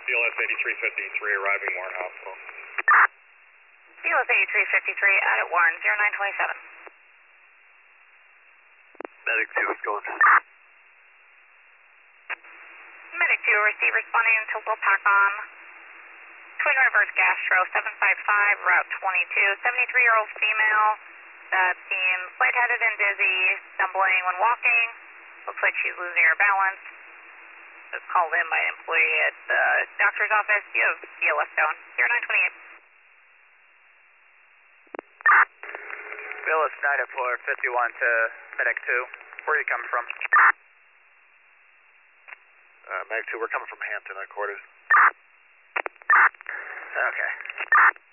CLS 8353 arriving Warren Hospital. CLS 8353 at Warren, 0927. Medic 2 is going. Medic 2, receive responding to Wilpacon. Twin reverse gastro, 755, route 22. 73-year-old female that seems lightheaded and dizzy, stumbling when walking. Looks like she's losing her balance. Was called in by an employee at the doctor's office. You have CLS down, 0928. CLS 9451 to Medic 2. Where are you coming from? Medic 2, we're coming from Hampton, I quartered. Okay.